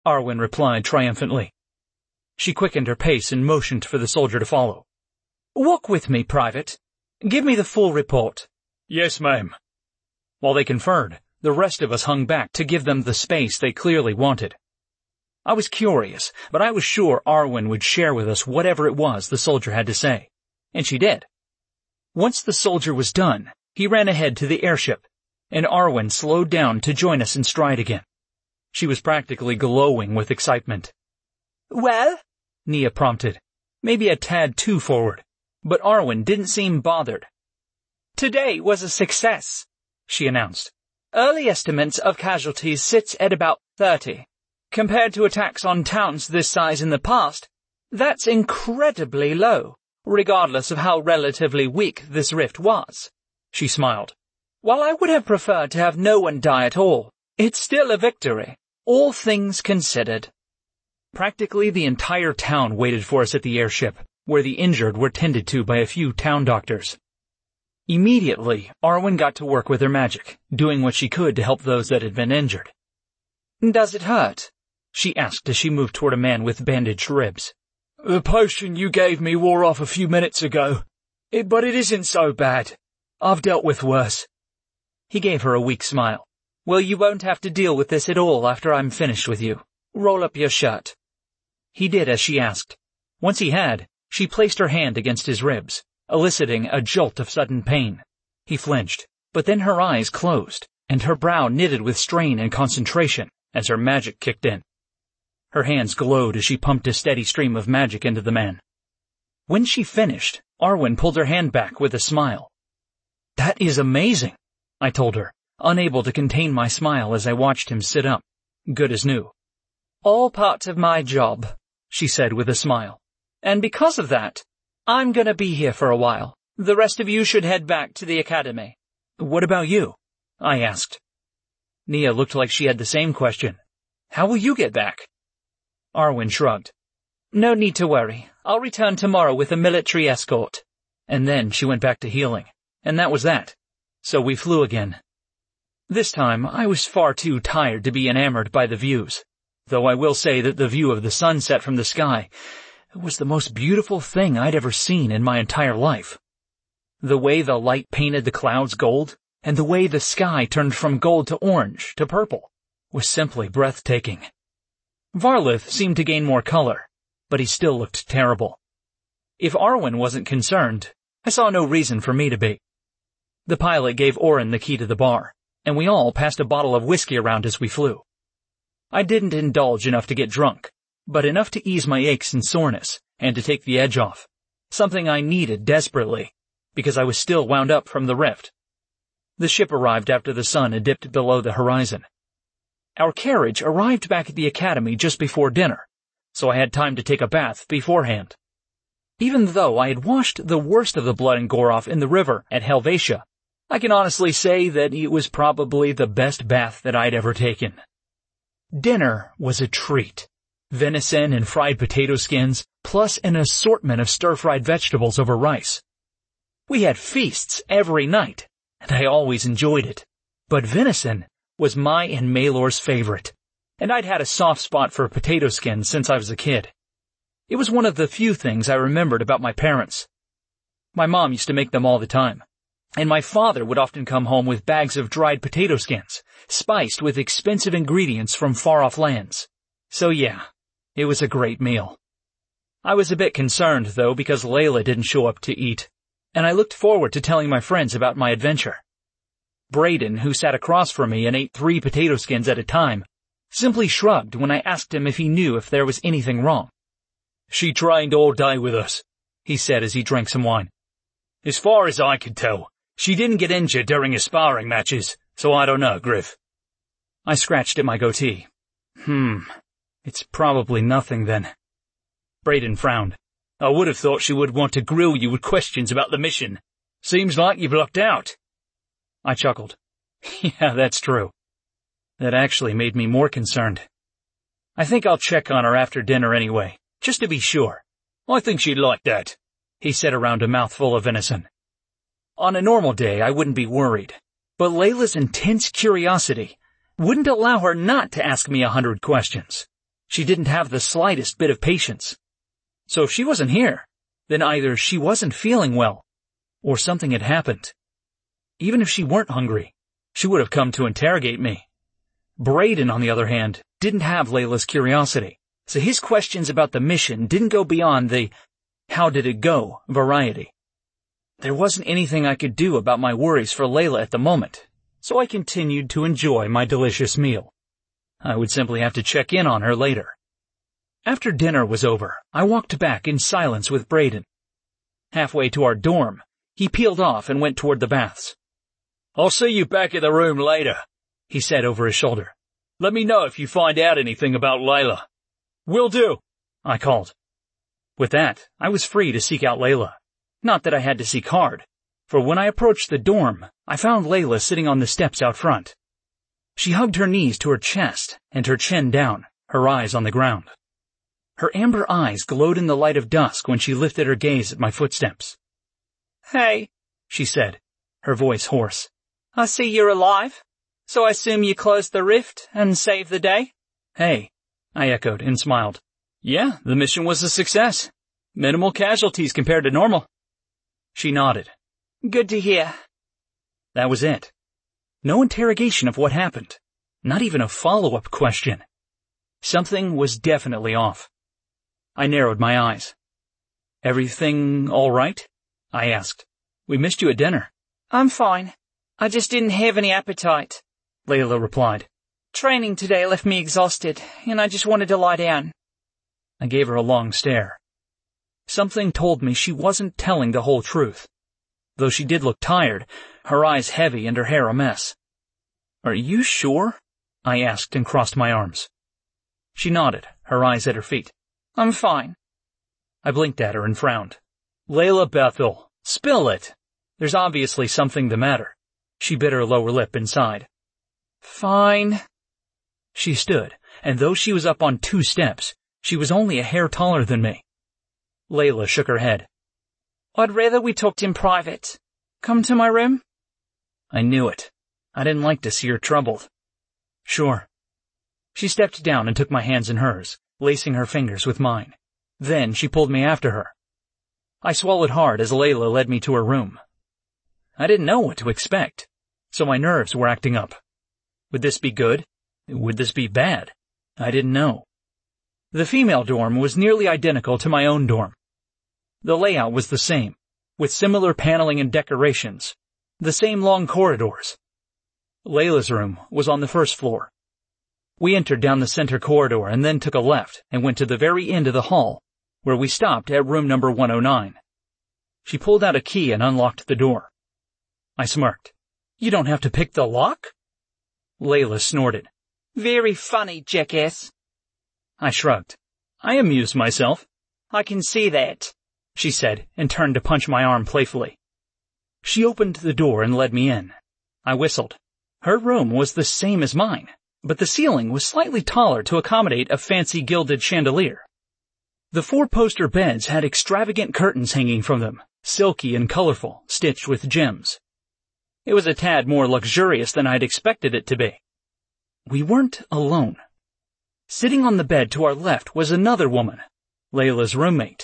Arwen replied triumphantly. She quickened her pace and motioned for the soldier to follow. "Walk with me, Private. Give me the full report." "Yes, ma'am." While they conferred, the rest of us hung back to give them the space they clearly wanted. I was curious, but I was sure Arwen would share with us whatever it was the soldier had to say. And she did. Once the soldier was done, he ran ahead to the airship, and Arwen slowed down to join us in stride again. She was practically glowing with excitement. "Well?" Nia prompted, maybe a tad too forward, but Arwen didn't seem bothered. "Today was a success," she announced. "Early estimates of casualties sits at about 30. Compared to attacks on towns this size in the past, that's incredibly low, regardless of how relatively weak this rift was." She smiled. "While I would have preferred to have no one die at all, it's still a victory, all things considered." Practically the entire town waited for us at the airship, where the injured were tended to by a few town doctors. Immediately, Arwen got to work with her magic, doing what she could to help those that had been injured. "Does it hurt?" she asked as she moved toward a man with bandaged ribs. "The potion you gave me wore off a few minutes ago, but it isn't so bad. I've dealt with worse." He gave her a weak smile. "Well, you won't have to deal with this at all after I'm finished with you. Roll up your shirt." He did as she asked. Once he had, she placed her hand against his ribs, eliciting a jolt of sudden pain. He flinched, but then her eyes closed, and her brow knitted with strain and concentration as her magic kicked in. Her hands glowed as she pumped a steady stream of magic into the man. When she finished, Arwen pulled her hand back with a smile. "That is amazing," I told her, unable to contain my smile as I watched him sit up, good as new. "All part of my job," she said with a smile. "And because of that, I'm gonna be here for a while. The rest of you should head back to the academy." "What about you?" I asked. Nia looked like she had the same question. "How will you get back?" Arwen shrugged. "No need to worry. I'll return tomorrow with a military escort." And then she went back to healing, and that was that. So we flew again. This time, I was far too tired to be enamored by the views, though I will say that the view of the sunset from the sky was the most beautiful thing I'd ever seen in my entire life. The way the light painted the clouds gold, and the way the sky turned from gold to orange to purple, was simply breathtaking. Varlith seemed to gain more color, but he still looked terrible. If Arwen wasn't concerned, I saw no reason for me to be. The pilot gave Orin the key to the bar, and we all passed a bottle of whiskey around as we flew. I didn't indulge enough to get drunk, but enough to ease my aches and soreness, and to take the edge off, something I needed desperately, because I was still wound up from the rift. The ship arrived after the sun had dipped below the horizon. Our carriage arrived back at the academy just before dinner, so I had time to take a bath beforehand. Even though I had washed the worst of the blood and gore off in the river at Helvetia, I can honestly say that it was probably the best bath that I'd ever taken. Dinner was a treat. Venison and fried potato skins, plus an assortment of stir-fried vegetables over rice. We had feasts every night, and I always enjoyed it. But venison was my and Maylor's favorite, and I'd had a soft spot for potato skins since I was a kid. It was one of the few things I remembered about my parents. My mom used to make them all the time, and my father would often come home with bags of dried potato skins, spiced with expensive ingredients from far-off lands. So yeah, it was a great meal. I was a bit concerned, though, because Layla didn't show up to eat, and I looked forward to telling my friends about my adventure. Brayden, who sat across from me and ate 3 potato skins at a time, simply shrugged when I asked him if he knew if there was anything wrong. "She trained all day with us," he said as he drank some wine. "As far as I could tell, she didn't get injured during her sparring matches, so I don't know, Griff." I scratched at my goatee. It's probably nothing then. Brayden frowned. "I would have thought she would want to grill you with questions about the mission. Seems like you've lucked out." I chuckled. "Yeah, that's true. That actually made me more concerned. I think I'll check on her after dinner anyway, just to be sure." "I think she'd like that," he said around a mouthful of venison. On a normal day, I wouldn't be worried, but Layla's intense curiosity wouldn't allow her not to ask me 100 questions. She didn't have the slightest bit of patience. So if she wasn't here, then either she wasn't feeling well, or something had happened. Even if she weren't hungry, she would have come to interrogate me. Braden, on the other hand, didn't have Layla's curiosity, so his questions about the mission didn't go beyond the "how did it go" variety. There wasn't anything I could do about my worries for Layla at the moment, so I continued to enjoy my delicious meal. I would simply have to check in on her later. After dinner was over, I walked back in silence with Braden. Halfway to our dorm, he peeled off and went toward the baths. "I'll see you back at the room later," he said over his shoulder. "Let me know if you find out anything about Layla." "Will do," I called. With that, I was free to seek out Layla. Not that I had to seek hard, for when I approached the dorm, I found Layla sitting on the steps out front. She hugged her knees to her chest and her chin down, her eyes on the ground. Her amber eyes glowed in the light of dusk when she lifted her gaze at my footsteps. "Hey," she said, her voice hoarse. "I see you're alive, so I assume you closed the rift and saved the day?" "Hey," I echoed and smiled. "Yeah, the mission was a success. Minimal casualties compared to normal." She nodded. "Good to hear." That was it. No interrogation of what happened. Not even a follow-up question. Something was definitely off. I narrowed my eyes. "Everything all right?" I asked. "We missed you at dinner." "I'm fine. I just didn't have any appetite," Layla replied. "Training today left me exhausted, and I just wanted to lie down." I gave her a long stare. Something told me she wasn't telling the whole truth. Though she did look tired, her eyes heavy and her hair a mess. "Are you sure?" I asked and crossed my arms. She nodded, her eyes at her feet. "I'm fine." I blinked at her and frowned. "Layla Bethel, spill it. There's obviously something the matter." She bit her lower lip and sighed. "Fine." She stood, and though she was up on 2 steps, she was only a hair taller than me. Layla shook her head. "I'd rather we talked in private. Come to my room?" I knew it. I didn't like to see her troubled. "Sure." She stepped down and took my hands in hers, lacing her fingers with mine. Then she pulled me after her. I swallowed hard as Layla led me to her room. I didn't know what to expect, so my nerves were acting up. Would this be good? Would this be bad? I didn't know. The female dorm was nearly identical to my own dorm. The layout was the same, with similar paneling and decorations, the same long corridors. Layla's room was on the first floor. We entered down the center corridor and then took a left and went to the very end of the hall, where we stopped at room number 109. She pulled out a key and unlocked the door. I smirked. "You don't have to pick the lock?" Layla snorted. "Very funny, jackass." I shrugged. "I amuse myself." "I can see that," she said, and turned to punch my arm playfully. She opened the door and led me in. I whistled. Her room was the same as mine, but the ceiling was slightly taller to accommodate a fancy gilded chandelier. The 4-poster beds had extravagant curtains hanging from them, silky and colorful, stitched with gems. It was a tad more luxurious than I'd expected it to be. We weren't alone. Sitting on the bed to our left was another woman, Layla's roommate.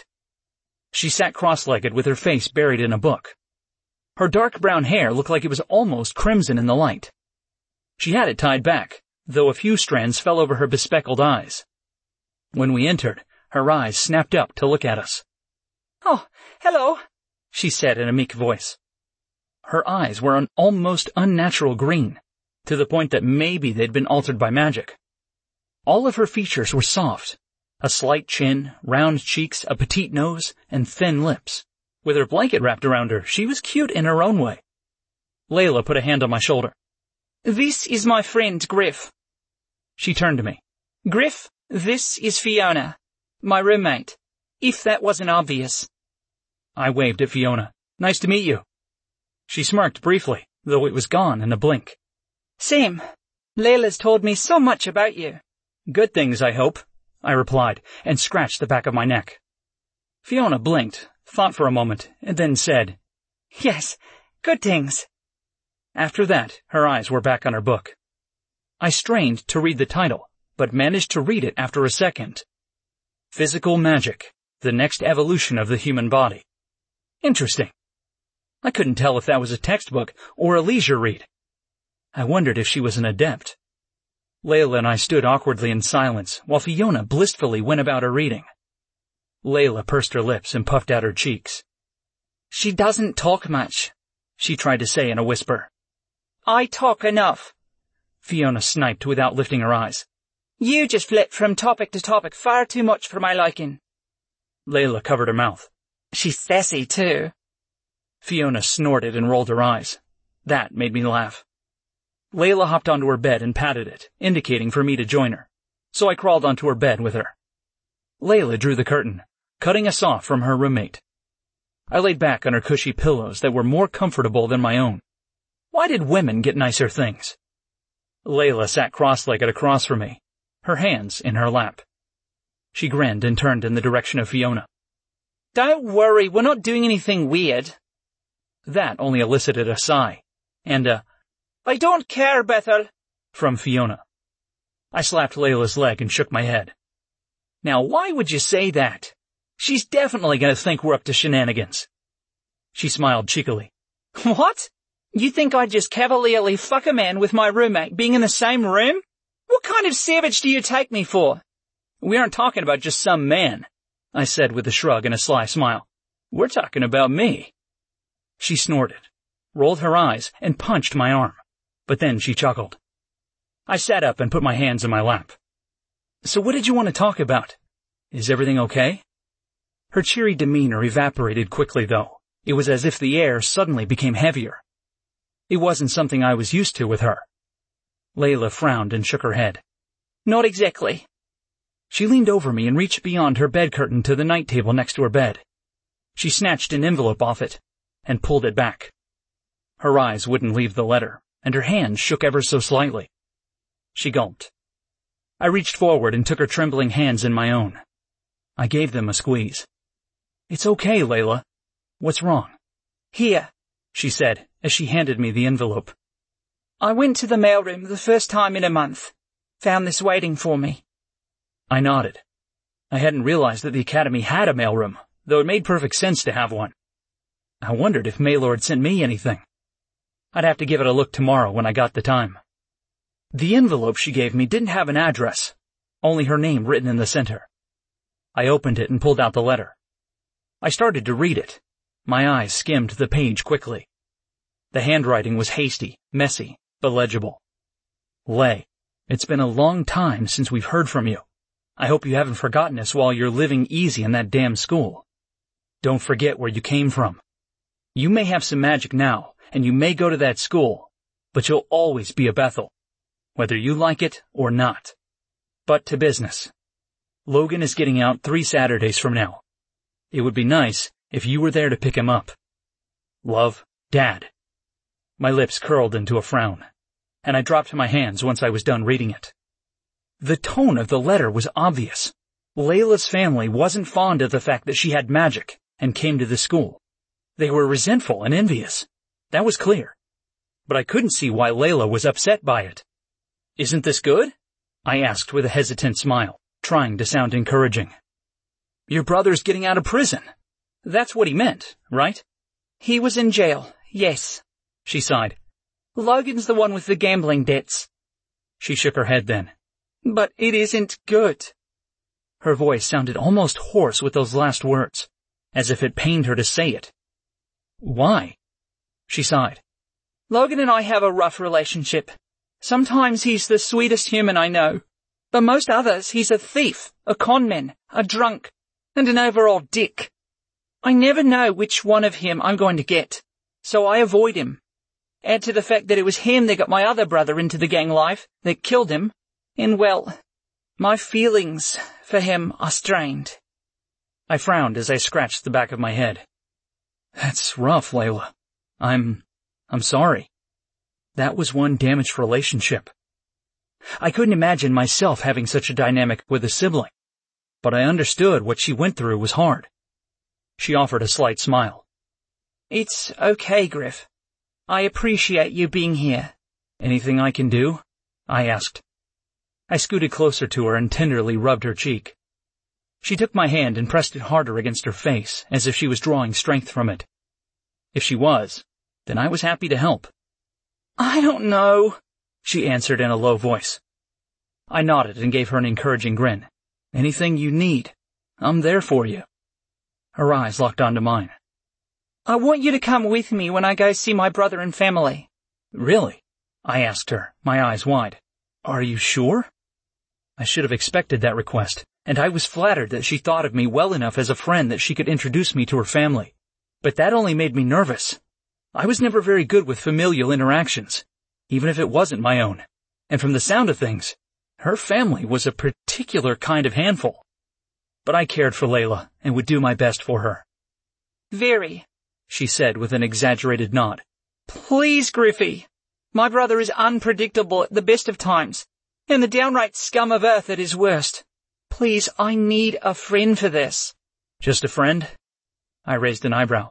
She sat cross-legged with her face buried in a book. Her dark brown hair looked like it was almost crimson in the light. She had it tied back, though a few strands fell over her bespectacled eyes. When we entered, her eyes snapped up to look at us. "Oh, hello," she said in a meek voice. Her eyes were an almost unnatural green, to the point that maybe they'd been altered by magic. All of her features were soft, a slight chin, round cheeks, a petite nose, and thin lips. With her blanket wrapped around her, she was cute in her own way. Layla put a hand on my shoulder. "This is my friend Griff." She turned to me. "Griff, this is Fiona, my roommate, if that wasn't obvious." I waved at Fiona. "Nice to meet you." She smirked briefly, though it was gone in a blink. "Same. Layla's told me so much about you." "Good things, I hope," I replied, and scratched the back of my neck. Fiona blinked, thought for a moment, and then said, "Yes, good things." After that, her eyes were back on her book. I strained to read the title, but managed to read it after a second. Physical magic, the next evolution of the human body. Interesting. I couldn't tell if that was a textbook or a leisure read. I wondered if she was an adept. Layla and I stood awkwardly in silence while Fiona blissfully went about her reading. Layla pursed her lips and puffed out her cheeks. "She doesn't talk much," she tried to say in a whisper. "I talk enough," Fiona sniped without lifting her eyes. "You just flip from topic to topic far too much for my liking." Layla covered her mouth. "She's sassy too." Fiona snorted and rolled her eyes. That made me laugh. Layla hopped onto her bed and patted it, indicating for me to join her, so I crawled onto her bed with her. Layla drew the curtain, cutting us off from her roommate. I laid back on her cushy pillows that were more comfortable than my own. Why did women get nicer things? Layla sat cross-legged across from me, her hands in her lap. She grinned and turned in the direction of Fiona. "Don't worry, we're not doing anything weird." That only elicited a sigh, and a, "I don't care, Bethel," from Fiona. I slapped Layla's leg and shook my head. "Now why would you say that? She's definitely going to think we're up to shenanigans." She smiled cheekily. "What? You think I'd just cavalierly fuck a man with my roommate being in the same room? What kind of savage do you take me for?" "We aren't talking about just some man," I said with a shrug and a sly smile. "We're talking about me." She snorted, rolled her eyes, and punched my arm. But then she chuckled. I sat up and put my hands in my lap. "So what did you want to talk about? Is everything okay?" Her cheery demeanor evaporated quickly, though. It was as if the air suddenly became heavier. It wasn't something I was used to with her. Layla frowned and shook her head. "Not exactly." She leaned over me and reached beyond her bed curtain to the night table next to her bed. She snatched an envelope off it and pulled it back. Her eyes wouldn't leave the letter, and her hands shook ever so slightly. She gulped. I reached forward and took her trembling hands in my own. I gave them a squeeze. "It's okay, Layla. What's wrong?" "Here," she said as she handed me the envelope. "I went to the mailroom the first time in a month. Found this waiting for me." I nodded. I hadn't realized that the academy had a mailroom, though it made perfect sense to have one. I wondered if Maylord sent me anything. I'd have to give it a look tomorrow when I got the time. The envelope she gave me didn't have an address, only her name written in the center. I opened it and pulled out the letter. I started to read it. My eyes skimmed the page quickly. The handwriting was hasty, messy, but legible. "Lay, it's been a long time since we've heard from you. I hope you haven't forgotten us while you're living easy in that damn school. Don't forget where you came from. You may have some magic now, and you may go to that school, but you'll always be a Bethel, whether you like it or not. But to business. Logan is getting out 3 Saturdays from now. It would be nice if you were there to pick him up. Love, Dad." My lips curled into a frown, and I dropped my hands once I was done reading it. The tone of the letter was obvious. Layla's family wasn't fond of the fact that she had magic and came to the school. They were resentful and envious. That was clear. But I couldn't see why Layla was upset by it. "Isn't this good?" I asked with a hesitant smile, trying to sound encouraging. "Your brother's getting out of prison. That's what he meant, right?" "He was in jail, yes," she sighed. "Logan's the one with the gambling debts." She shook her head then. "But it isn't good." Her voice sounded almost hoarse with those last words, as if it pained her to say it. "Why?" She sighed. "Logan and I have a rough relationship. Sometimes he's the sweetest human I know, but most others he's a thief, a conman, a drunk, and an overall dick. I never know which one of him I'm going to get, so I avoid him. Add to the fact that it was him that got my other brother into the gang life, that killed him, and well, my feelings for him are strained." I frowned as I scratched the back of my head. "That's rough, Layla. I'm sorry. That was one damaged relationship." I couldn't imagine myself having such a dynamic with a sibling, but I understood what she went through was hard. She offered a slight smile. "It's okay, Griff. I appreciate you being here." "Anything I can do?" I asked. I scooted closer to her and tenderly rubbed her cheek. She took my hand and pressed it harder against her face, as if she was drawing strength from it. If she was, then I was happy to help. "I don't know," she answered in a low voice. I nodded and gave her an encouraging grin. "Anything you need, I'm there for you." Her eyes locked onto mine. "I want you to come with me when I go see my brother and family." "Really?" I asked her, my eyes wide. "Are you sure?" I should have expected that request, and I was flattered that she thought of me well enough as a friend that she could introduce me to her family. But that only made me nervous. I was never very good with familial interactions, even if it wasn't my own. And from the sound of things, her family was a particular kind of handful. But I cared for Layla and would do my best for her. "Very," she said with an exaggerated nod. "Please, Griffey. My brother is unpredictable at the best of times, and the downright scum of earth at his worst. Please, I need a friend for this." "Just a friend?" I raised an eyebrow.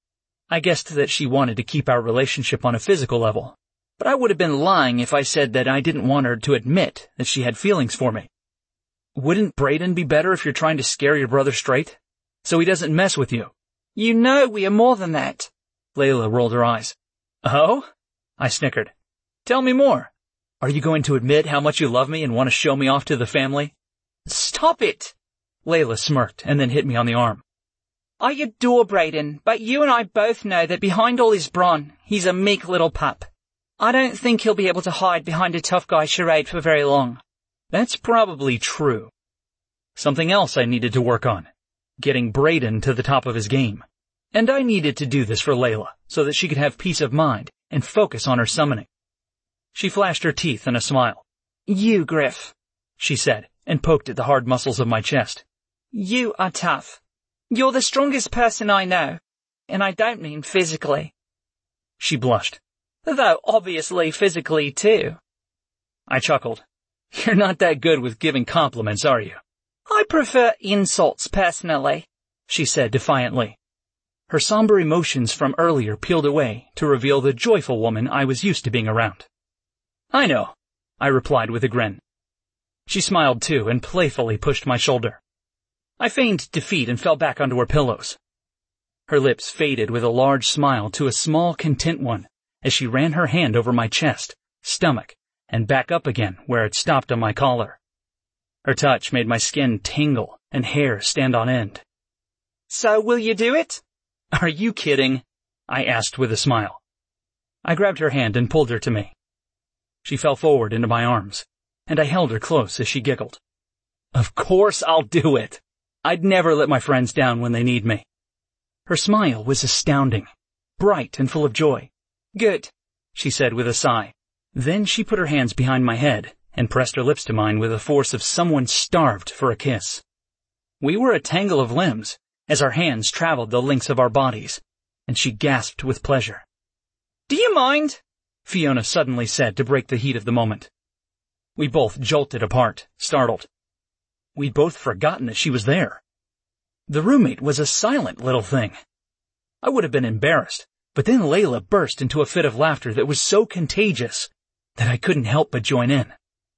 I guessed that she wanted to keep our relationship on a physical level, but I would have been lying if I said that I didn't want her to admit that she had feelings for me. "Wouldn't Brayden be better if you're trying to scare your brother straight, so he doesn't mess with you?" "You know we are more than that." Layla rolled her eyes. "Oh?" I snickered. "Tell me more. Are you going to admit how much you love me and want to show me off to the family?" "Stop it!" Layla smirked and then hit me on the arm. "I adore Brayden, but you and I both know that behind all his brawn, he's a meek little pup. I don't think he'll be able to hide behind a tough guy charade for very long." That's probably true. Something else I needed to work on. Getting Brayden to the top of his game. And I needed to do this for Layla, so that she could have peace of mind and focus on her summoning. She flashed her teeth in a smile. "You, Griff," she said, and poked at the hard muscles of my chest. "You are tough. You're the strongest person I know, and I don't mean physically." She blushed. "Though obviously physically too." I chuckled. "You're not that good with giving compliments, are you?" "I prefer insults personally," she said defiantly. Her somber emotions from earlier peeled away to reveal the joyful woman I was used to being around. "I know," I replied with a grin. She smiled too and playfully pushed my shoulder. I feigned defeat and fell back onto her pillows. Her lips faded with a large smile to a small, content one as she ran her hand over my chest, stomach, and back up again where it stopped on my collar. Her touch made my skin tingle and hair stand on end. "So will you do it?" "Are you kidding?" I asked with a smile. I grabbed her hand and pulled her to me. She fell forward into my arms, and I held her close as she giggled. "Of course I'll do it. I'd never let my friends down when they need me." Her smile was astounding, bright and full of joy. "Good," she said with a sigh. Then she put her hands behind my head and pressed her lips to mine with the force of someone starved for a kiss. We were a tangle of limbs as our hands traveled the lengths of our bodies, and she gasped with pleasure. "Do you mind?" Fiona suddenly said to break the heat of the moment. We both jolted apart, startled. We'd both forgotten that she was there. The roommate was a silent little thing. I would have been embarrassed, but then Layla burst into a fit of laughter that was so contagious that I couldn't help but join in.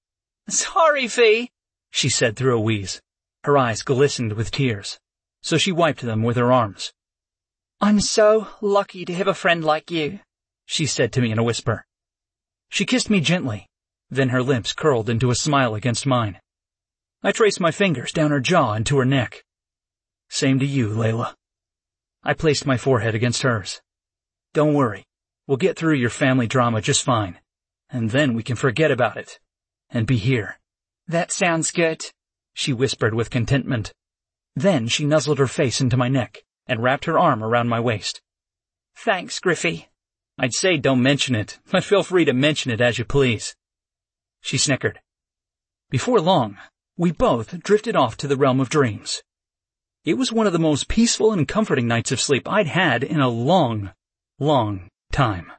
"Sorry, Fee," she said through a wheeze. Her eyes glistened with tears, so she wiped them with her arms. "I'm so lucky to have a friend like you," she said to me in a whisper. She kissed me gently, then her lips curled into a smile against mine. I traced my fingers down her jaw and to her neck. "Same to you, Layla." I placed my forehead against hers. "Don't worry, we'll get through your family drama just fine, and then we can forget about it and be here." "That sounds good," she whispered with contentment. Then she nuzzled her face into my neck and wrapped her arm around my waist. "Thanks, Griffey." "I'd say don't mention it, but feel free to mention it as you please." She snickered. Before long, we both drifted off to the realm of dreams. It was one of the most peaceful and comforting nights of sleep I'd had in a long, long time.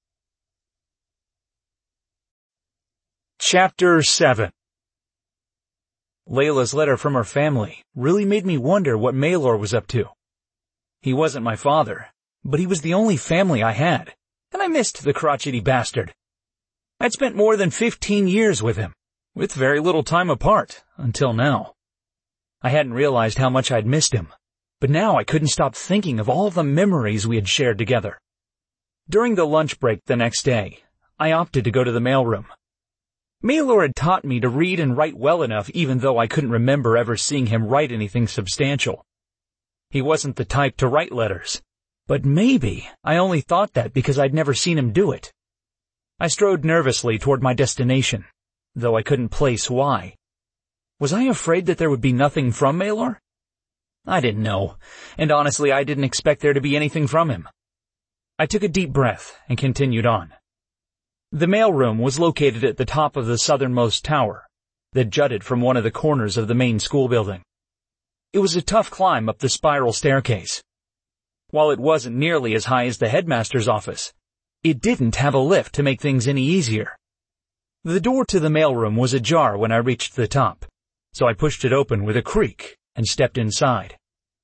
Chapter 7. Layla's letter from her family really made me wonder what Maelor was up to. He wasn't my father, but he was the only family I had, and I missed the crotchety bastard. I'd spent more than 15 years with him, with very little time apart, until now. I hadn't realized how much I'd missed him, but now I couldn't stop thinking of all the memories we had shared together. During the lunch break the next day, I opted to go to the mailroom. Maylor had taught me to read and write well enough, even though I couldn't remember ever seeing him write anything substantial. He wasn't the type to write letters, but maybe I only thought that because I'd never seen him do it. I strode nervously toward my destination, though I couldn't place why. Was I afraid that there would be nothing from Maylor? I didn't know, and honestly I didn't expect there to be anything from him. I took a deep breath and continued on. The mailroom was located at the top of the southernmost tower that jutted from one of the corners of the main school building. It was a tough climb up the spiral staircase. While it wasn't nearly as high as the headmaster's office, it didn't have a lift to make things any easier. The door to the mailroom was ajar when I reached the top, so I pushed it open with a creak and stepped inside.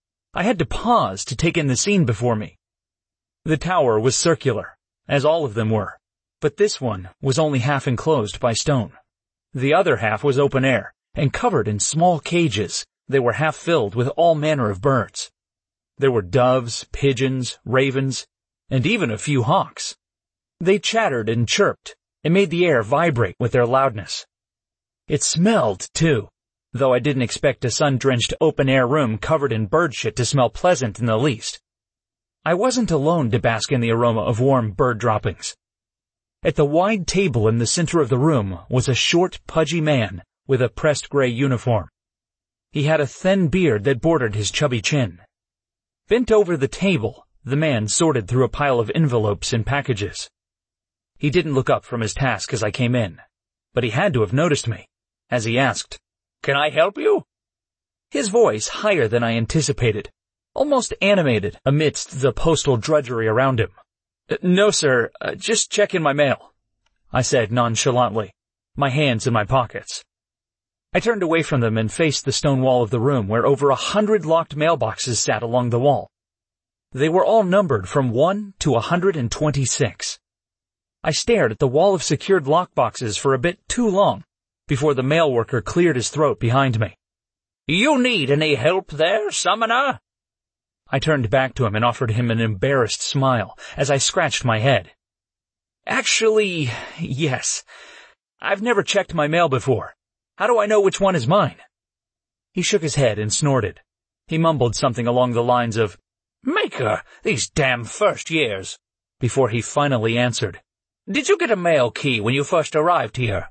I had to pause to take in the scene before me. The tower was circular, as all of them were, but this one was only half enclosed by stone. The other half was open air and covered in small cages that were half filled with all manner of birds. There were doves, pigeons, ravens, and even a few hawks. They chattered and chirped and made the air vibrate with their loudness. It smelled, too, though I didn't expect a sun-drenched open-air room covered in bird shit to smell pleasant in the least. I wasn't alone to bask in the aroma of warm bird droppings. At the wide table in the center of the room was a short, pudgy man with a pressed gray uniform. He had a thin beard that bordered his chubby chin. Bent over the table, the man sorted through a pile of envelopes and packages. He didn't look up from his task as I came in, but he had to have noticed me, as he asked, "Can I help you?" His voice higher than I anticipated, almost animated amidst the postal drudgery around him. "No, sir, just checking my mail," I said nonchalantly, my hands in my pockets. I turned away from them and faced the stone wall of the room where over 100 locked mailboxes sat along the wall. They were all numbered from 1 to 126. I stared at the wall of secured lockboxes for a bit too long before the mail worker cleared his throat behind me. "You need any help there, Summoner?" I turned back to him and offered him an embarrassed smile as I scratched my head. "Actually, yes. I've never checked my mail before. How do I know which one is mine?" He shook his head and snorted. He mumbled something along the lines of, "Maker, these damn first years," before he finally answered, "Did you get a mail key when you first arrived here?"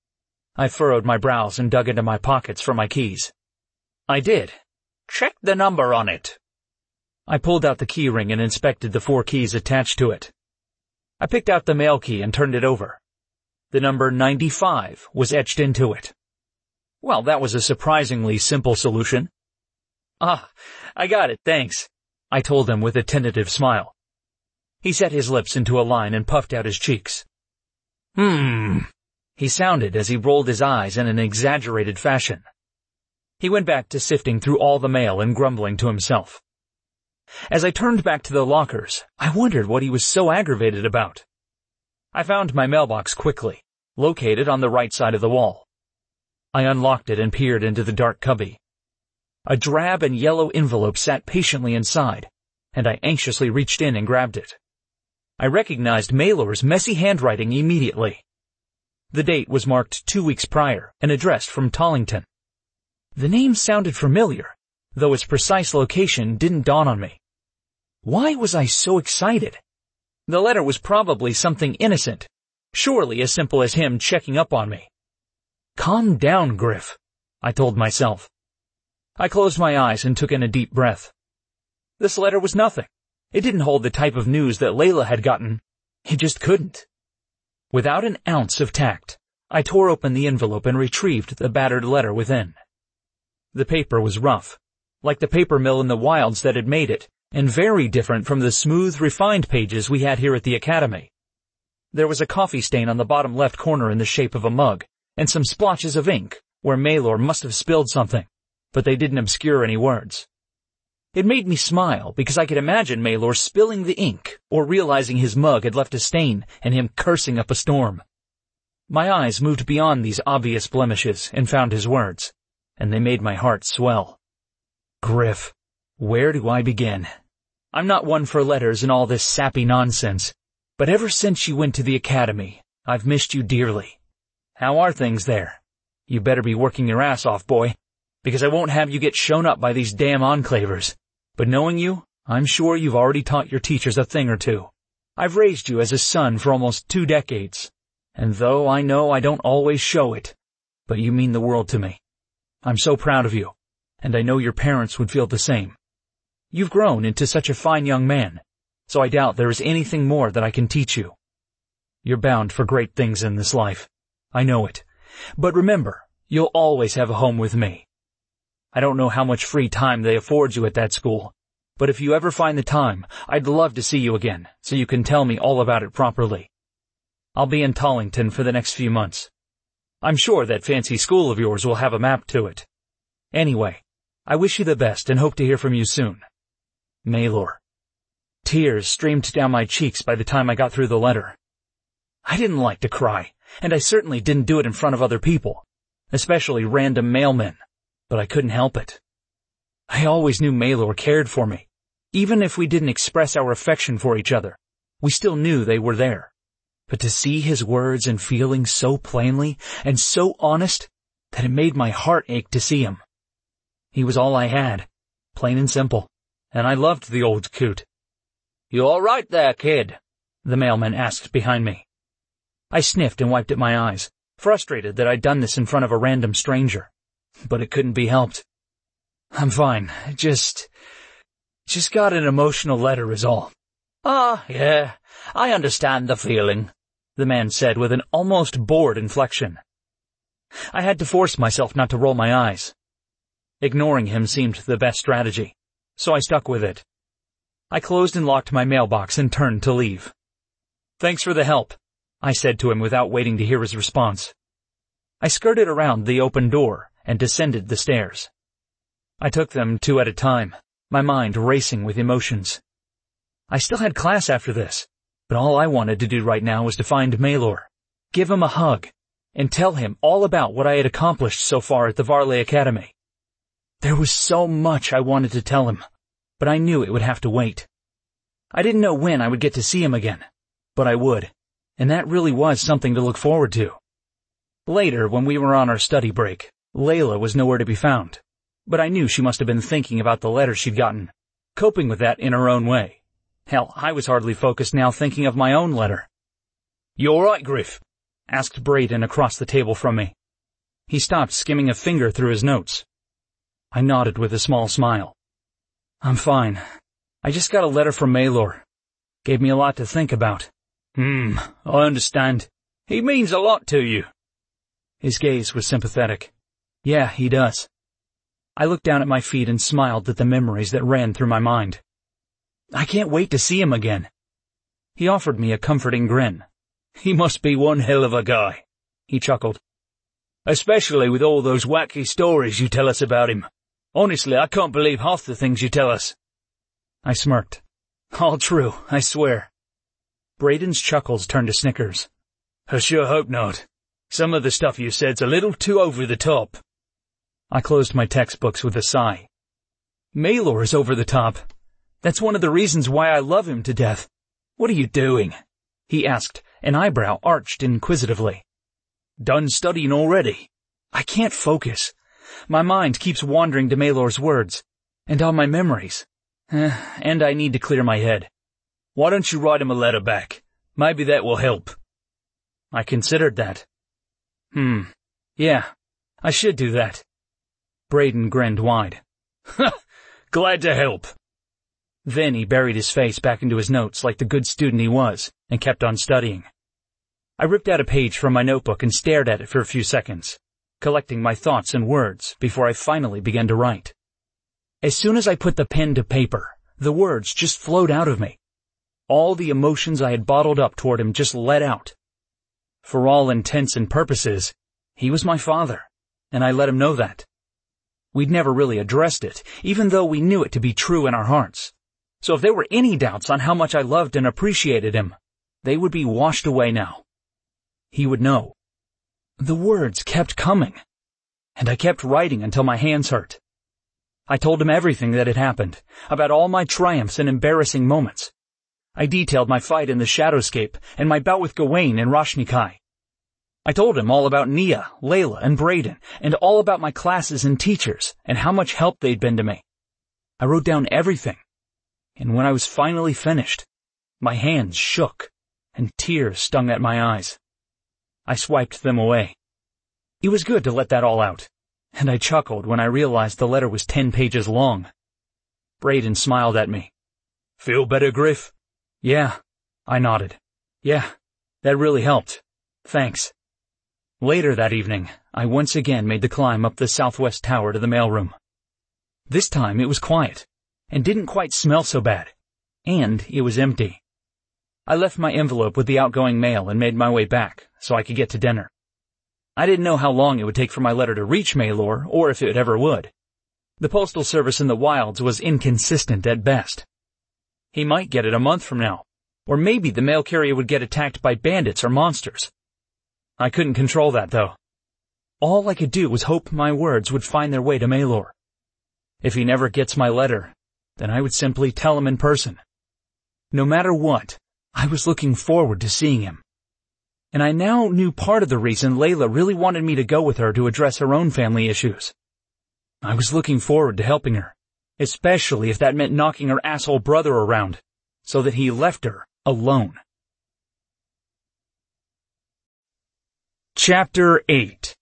I furrowed my brows and dug into my pockets for my keys. "I did." "Check the number on it." I pulled out the key ring and inspected the 4 keys attached to it. I picked out the mail key and turned it over. The number 95 was etched into it. Well, that was a surprisingly simple solution. "Ah, I got it, thanks," I told him with a tentative smile. He set his lips into a line and puffed out his cheeks. He sounded as he rolled his eyes in an exaggerated fashion. He went back to sifting through all the mail and grumbling to himself. As I turned back to the lockers, I wondered what he was so aggravated about. I found my mailbox quickly, located on the right side of the wall. I unlocked it and peered into the dark cubby. A drab and yellow envelope sat patiently inside, and I anxiously reached in and grabbed it. I recognized Maylor's messy handwriting immediately. The date was marked 2 weeks prior and addressed from Tollington. The name sounded familiar, though its precise location didn't dawn on me. Why was I so excited? The letter was probably something innocent, surely as simple as him checking up on me. "Calm down, Griff," I told myself. I closed my eyes and took in a deep breath. This letter was nothing. It didn't hold the type of news that Layla had gotten. It just couldn't. Without an ounce of tact, I tore open the envelope and retrieved the battered letter within. The paper was rough, like the paper mill in the wilds that had made it, and very different from the smooth, refined pages we had here at the academy. There was a coffee stain on the bottom left corner in the shape of a mug, and some splotches of ink where Maylor must have spilled something, but they didn't obscure any words. It made me smile because I could imagine Maylor spilling the ink or realizing his mug had left a stain and him cursing up a storm. My eyes moved beyond these obvious blemishes and found his words, and they made my heart swell. Griff, where do I begin? I'm not one for letters and all this sappy nonsense, but ever since you went to the academy, I've missed you dearly. How are things there? You better be working your ass off, boy, because I won't have you get shown up by these damn enclavers. But knowing you, I'm sure you've already taught your teachers a thing or two. I've raised you as a son for almost 2 decades, and though I know I don't always show it, but you mean the world to me. I'm so proud of you, and I know your parents would feel the same. You've grown into such a fine young man, so I doubt there is anything more that I can teach you. You're bound for great things in this life. I know it. But remember, you'll always have a home with me. I don't know how much free time they afford you at that school, but if you ever find the time, I'd love to see you again, so you can tell me all about it properly. I'll be in Tollington for the next few months. I'm sure that fancy school of yours will have a map to it. Anyway, I wish you the best and hope to hear from you soon. Maylor. Tears streamed down my cheeks by the time I got through the letter. I didn't like to cry, and I certainly didn't do it in front of other people, especially random mailmen, but I couldn't help it. I always knew Maylor cared for me. Even if we didn't express our affection for each other, we still knew they were there. But to see his words and feelings so plainly and so honest that it made my heart ache to see him. He was all I had, plain and simple, and I loved the old coot. "You all right there, kid?" the mailman asked behind me. I sniffed and wiped at my eyes, frustrated that I'd done this in front of a random stranger. But it couldn't be helped. "I'm fine. Just got an emotional letter is all." "Ah, yeah, I understand the feeling," the man said with an almost bored inflection. I had to force myself not to roll my eyes. Ignoring him seemed the best strategy, so I stuck with it. I closed and locked my mailbox and turned to leave. "Thanks for the help," I said to him without waiting to hear his response. I skirted around the open door and descended the stairs. I took them 2 at a time, my mind racing with emotions. I still had class after this, but all I wanted to do right now was to find Maylor, give him a hug, and tell him all about what I had accomplished so far at the Varley Academy. There was so much I wanted to tell him, but I knew it would have to wait. I didn't know when I would get to see him again, but I would, and that really was something to look forward to. Later, when we were on our study break, Layla was nowhere to be found, but I knew she must have been thinking about the letter she'd gotten, coping with that in her own way. Hell, I was hardly focused now thinking of my own letter. "You all right, Griff?" asked Brayden across the table from me. He stopped skimming a finger through his notes. I nodded with a small smile. "I'm fine. I just got a letter from Maylor. Gave me a lot to think about." I understand. He means a lot to you." His gaze was sympathetic. "Yeah, he does." I looked down at my feet and smiled at the memories that ran through my mind. "I can't wait to see him again." He offered me a comforting grin. "He must be one hell of a guy," he chuckled. "Especially with all those wacky stories you tell us about him. Honestly, I can't believe half the things you tell us." I smirked. "All true, I swear." Brayden's chuckles turned to snickers. "I sure hope not. Some of the stuff you said's a little too over the top." I closed my textbooks with a sigh. Maylor is over the top. That's one of the reasons why I love him to death. "What are you doing?" he asked, an eyebrow arched inquisitively. "Done studying already?" I can't focus. My mind keeps wandering to Maylor's words, and on my memories. And I need to clear my head. "Why don't you write him a letter back? Maybe that will help." I considered that. Yeah, I should do that. Brayden grinned wide. "Glad to help." Then he buried his face back into his notes like the good student he was, and kept on studying. I ripped out a page from my notebook and stared at it for a few seconds, collecting my thoughts and words before I finally began to write. As soon as I put the pen to paper, the words just flowed out of me. All the emotions I had bottled up toward him just let out. For all intents and purposes, he was my father, and I let him know that. We'd never really addressed it, even though we knew it to be true in our hearts. So if there were any doubts on how much I loved and appreciated him, they would be washed away now. He would know, The words kept coming, and I kept writing until my hands hurt. I told him everything that had happened, about all my triumphs and embarrassing moments. I detailed my fight in the Shadowscape and my bout with Gawain and Roshnikai. I told him all about Nia, Layla, and Brayden, and all about my classes and teachers, and how much help they'd been to me. I wrote down everything, and when I was finally finished, my hands shook, and tears stung at my eyes. I swiped them away. It was good to let that all out, and I chuckled when I realized the letter was 10 pages long. Brayden smiled at me. Feel better, Griff? Yeah, I nodded. Yeah, that really helped. Thanks. Later that evening, I once again made the climb up the southwest tower to the mailroom. This time it was quiet, and didn't quite smell so bad, and it was empty. I left my envelope with the outgoing mail and made my way back, so I could get to dinner. I didn't know how long it would take for my letter to reach Maelor, or if it ever would. The postal service in the wilds was inconsistent at best. He might get it a month from now, or maybe the mail carrier would get attacked by bandits or monsters. I couldn't control that, though. All I could do was hope my words would find their way to Maelor. If he never gets my letter, then I would simply tell him in person. No matter what, I was looking forward to seeing him. And I now knew part of the reason Layla really wanted me to go with her to address her own family issues. I was looking forward to helping her, especially if that meant knocking her asshole brother around, so that he left her alone. Chapter 8.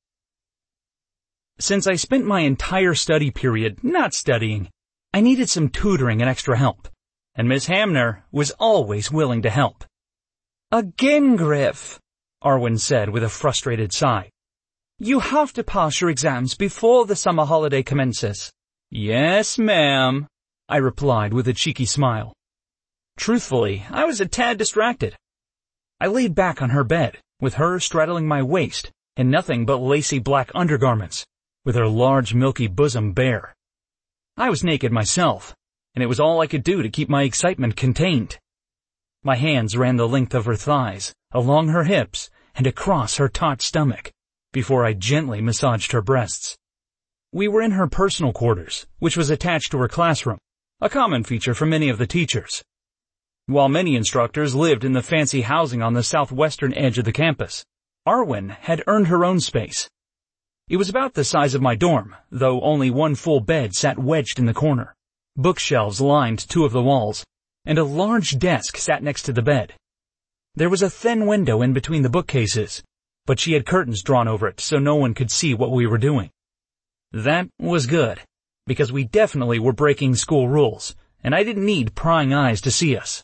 Since I spent my entire study period not studying, I needed some tutoring and extra help, and Miss Hamner was always willing to help. Again, Griff, Arwen said with a frustrated sigh. You have to pass your exams before the summer holiday commences. Yes, ma'am, I replied with a cheeky smile. Truthfully, I was a tad distracted. I laid back on her bed, with her straddling my waist, in nothing but lacy black undergarments, with her large milky bosom bare. I was naked myself, and it was all I could do to keep my excitement contained. My hands ran the length of her thighs, along her hips, and across her taut stomach, before I gently massaged her breasts. We were in her personal quarters, which was attached to her classroom, a common feature for many of the teachers. While many instructors lived in the fancy housing on the southwestern edge of the campus, Arwen had earned her own space. It was about the size of my dorm, though only one full bed sat wedged in the corner. Bookshelves lined 2 of the walls, and a large desk sat next to the bed. There was a thin window in between the bookcases, but she had curtains drawn over it so no one could see what we were doing. That was good, because we definitely were breaking school rules, and I didn't need prying eyes to see us.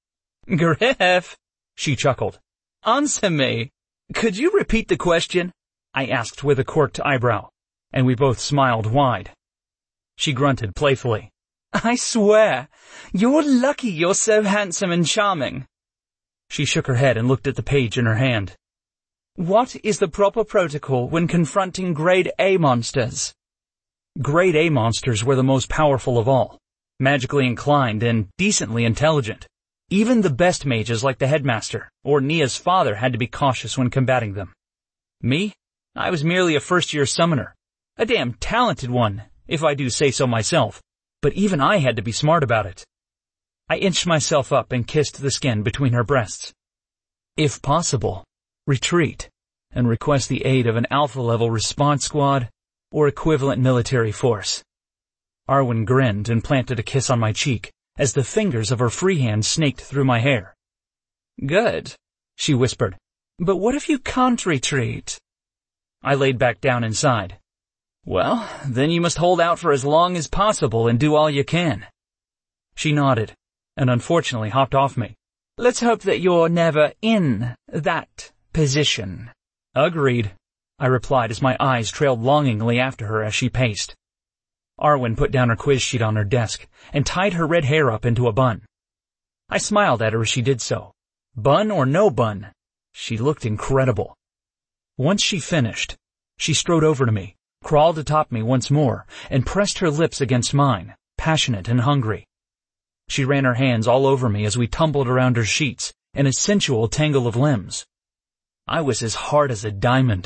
Griff, she chuckled. Answer me. Could you repeat the question? I asked with a quirked eyebrow, and we both smiled wide. She grunted playfully. I swear, you're lucky you're so handsome and charming. She shook her head and looked at the page in her hand. What is the proper protocol when confronting Grade A monsters? Grade A monsters were the most powerful of all, magically inclined and decently intelligent. Even the best mages like the headmaster or Nia's father had to be cautious when combating them. Me? I was merely a first-year summoner. A damn talented one, if I do say so myself, but even I had to be smart about it. I inched myself up and kissed the skin between her breasts. If possible, retreat and request the aid of an alpha-level response squad or equivalent military force. Arwen grinned and planted a kiss on my cheek as the fingers of her free hand snaked through my hair. Good, she whispered. But what if you can't retreat? I laid back down inside. Well, then you must hold out for as long as possible and do all you can. She nodded, and unfortunately hopped off me. Let's hope that you're never in that position. Agreed, I replied as my eyes trailed longingly after her as she paced. Arwen put down her quiz sheet on her desk and tied her red hair up into a bun. I smiled at her as she did so. Bun or no bun, she looked incredible. Once she finished, she strode over to me, crawled atop me once more, and pressed her lips against mine, passionate and hungry. She ran her hands all over me as we tumbled around her sheets in a sensual tangle of limbs. I was as hard as a diamond,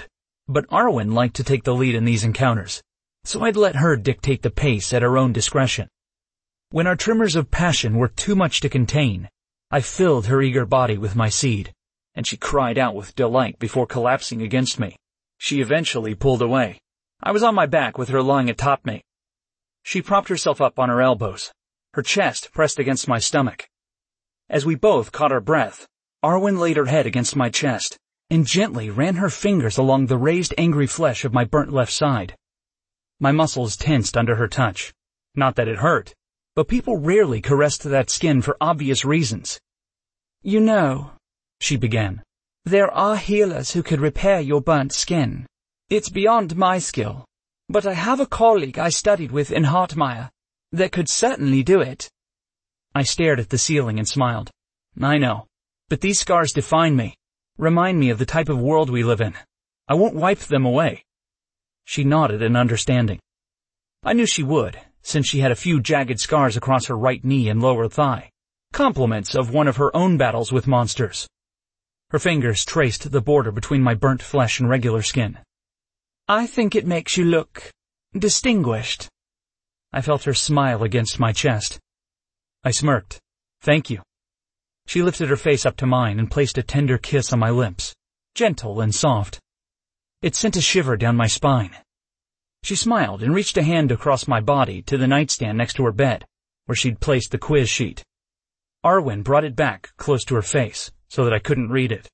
But Arwen liked to take the lead in these encounters, so I'd let her dictate the pace at her own discretion. When our tremors of passion were too much to contain, I filled her eager body with my seed, and she cried out with delight before collapsing against me. She eventually pulled away. I was on my back with her lying atop me. She propped herself up on her elbows, her chest pressed against my stomach. As we both caught our breath, Arwen laid her head against my chest and gently ran her fingers along the raised angry flesh of my burnt left side. My muscles tensed under her touch. Not that it hurt, but people rarely caressed that skin for obvious reasons. You know, she began, there are healers who could repair your burnt skin. It's beyond my skill, but I have a colleague I studied with in Hartmire that could certainly do it. I stared at the ceiling and smiled. I know, but these scars define me, remind me of the type of world we live in. I won't wipe them away. She nodded in understanding. I knew she would, since she had a few jagged scars across her right knee and lower thigh, compliments of one of her own battles with monsters. Her fingers traced the border between my burnt flesh and regular skin. I think it makes you look distinguished. I felt her smile against my chest. I smirked. Thank you. She lifted her face up to mine and placed a tender kiss on my lips, gentle and soft. It sent a shiver down my spine. She smiled and reached a hand across my body to the nightstand next to her bed, where she'd placed the quiz sheet. Arwen brought it back close to her face so that I couldn't read it.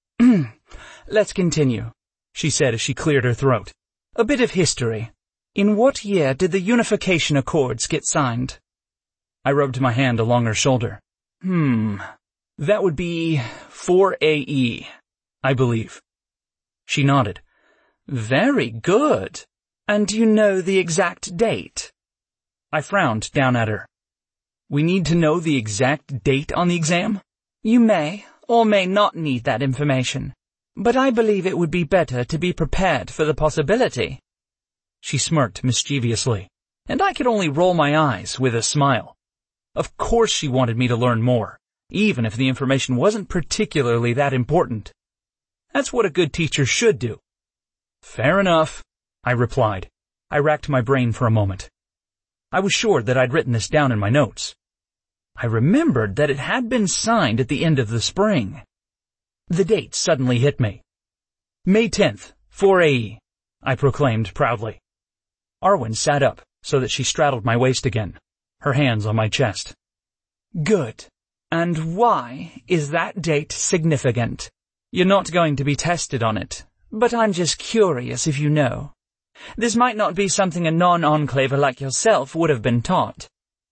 Let's continue, she said as she cleared her throat. A bit of history. In what year did the Unification Accords get signed? I rubbed my hand along her shoulder. That would be 4 AE, I believe. She nodded. Very good. And do you know the exact date? I frowned down at her. We need to know the exact date on the exam? You may or may not need that information, but I believe it would be better to be prepared for the possibility. She smirked mischievously, and I could only roll my eyes with a smile. Of course she wanted me to learn more, even if the information wasn't particularly that important. That's what a good teacher should do. Fair enough, I replied. I racked my brain for a moment. I was sure that I'd written this down in my notes. I remembered that it had been signed at the end of the spring. The date suddenly hit me. May 10th, 4 AE, I proclaimed proudly. Arwen sat up so that she straddled my waist again, her hands on my chest. Good. And why is that date significant? You're not going to be tested on it, but I'm just curious if you know. This might not be something a non-enclaver like yourself would have been taught.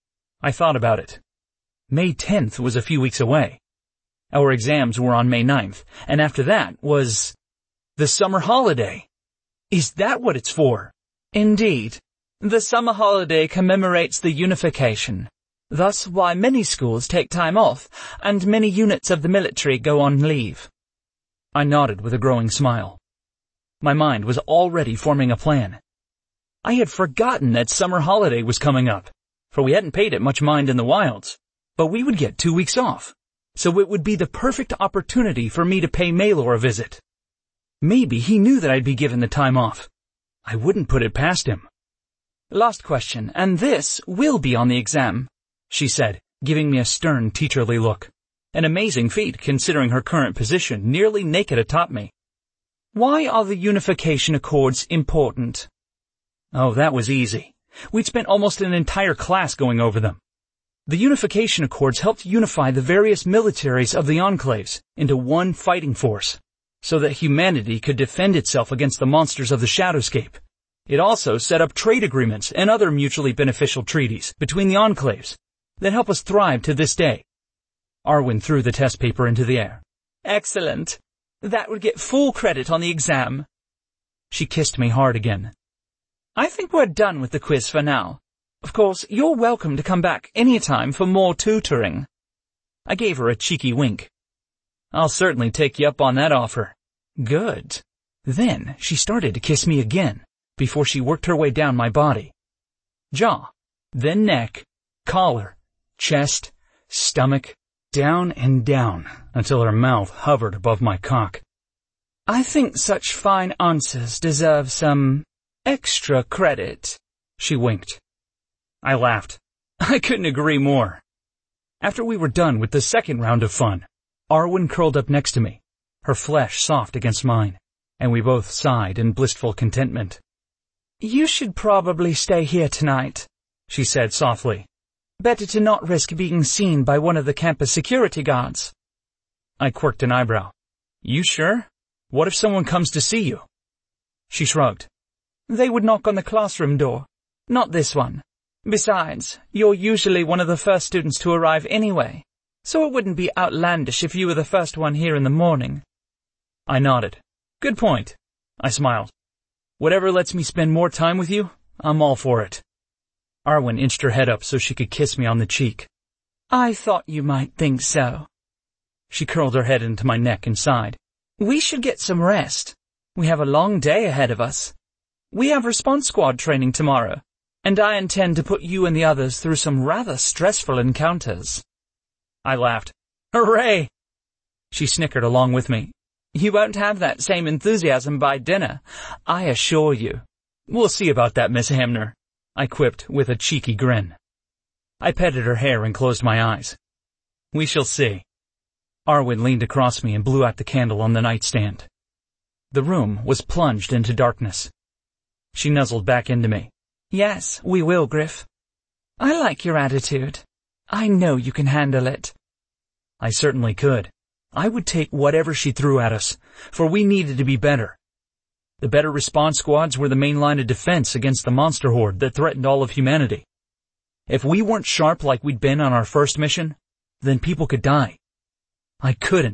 I thought about it. May 10th was a few weeks away. Our exams were on May 9th, and after that was the summer holiday. Is that what it's for? Indeed. The summer holiday commemorates the unification. Thus why many schools take time off, and many units of the military go on leave. I nodded with a growing smile. My mind was already forming a plan. I had forgotten that summer holiday was coming up, for we hadn't paid it much mind in the wilds, but we would get 2 weeks off, so it would be the perfect opportunity for me to pay Maelor a visit. Maybe he knew that I'd be given the time off. I wouldn't put it past him. Last question, and this will be on the exam, she said, giving me a stern, teacherly look. An amazing feat considering her current position, nearly naked atop me. Why are the Unification Accords important? Oh, that was easy. We'd spent almost an entire class going over them. The Unification Accords helped unify the various militaries of the Enclaves into one fighting force, so that humanity could defend itself against the monsters of the Shadowscape. It also set up trade agreements and other mutually beneficial treaties between the Enclaves that help us thrive to this day. Arwen threw the test paper into the air. Excellent. That would get full credit on the exam. She kissed me hard again. I think we're done with the quiz for now. Of course, you're welcome to come back anytime for more tutoring. I gave her a cheeky wink. I'll certainly take you up on that offer. Good. Then she started to kiss me again, before she worked her way down my body. Jaw, then neck, collar, chest, stomach, down and down until her mouth hovered above my cock. I think such fine answers deserve some extra credit, she winked. I laughed. I couldn't agree more. After we were done with the second round of fun, Arwen curled up next to me, her flesh soft against mine, and we both sighed in blissful contentment. You should probably stay here tonight, she said softly. Better to not risk being seen by one of the campus security guards. I quirked an eyebrow. You sure? What if someone comes to see you? She shrugged. They would knock on the classroom door. Not this one. Besides, you're usually one of the first students to arrive anyway, so it wouldn't be outlandish if you were the first one here in the morning. I nodded. Good point. I smiled. Whatever lets me spend more time with you, I'm all for it. Arwen inched her head up so she could kiss me on the cheek. I thought you might think so. She curled her head into my neck and sighed. We should get some rest. We have a long day ahead of us. We have response squad training tomorrow, and I intend to put you and the others through some rather stressful encounters. I laughed. Hooray! She snickered along with me. You won't have that same enthusiasm by dinner, I assure you. We'll see about that, Miss Hamner, I quipped with a cheeky grin. I petted her hair and closed my eyes. We shall see. Arwen leaned across me and blew out the candle on the nightstand. The room was plunged into darkness. She nuzzled back into me. Yes, we will, Griff. I like your attitude. I know you can handle it. I certainly could. I would take whatever she threw at us, for we needed to be better. The better response squads were the main line of defense against the monster horde that threatened all of humanity. If we weren't sharp like we'd been on our first mission, then people could die. I